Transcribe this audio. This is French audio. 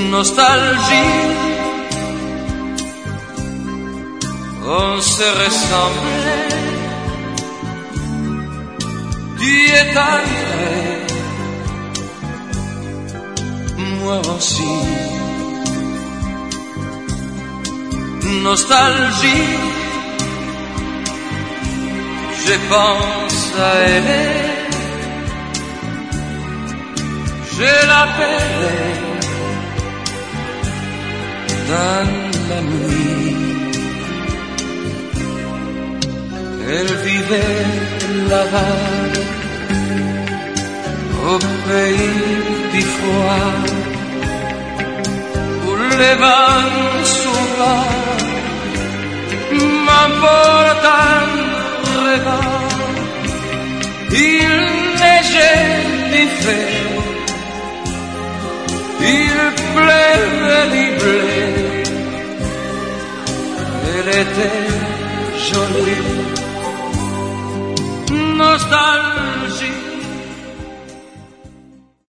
nostalgie. On se ressemblait, tu es entré, moi aussi. Nostalgie, je pense à elle, je l'appelais dans la nuit. Elle vivait là-bas, au pays du froid, où les vents souvent m'emportent en regard. Il neigeait l'hiver, il pleuvait l'hiver, elle était jolie. Nostalgie.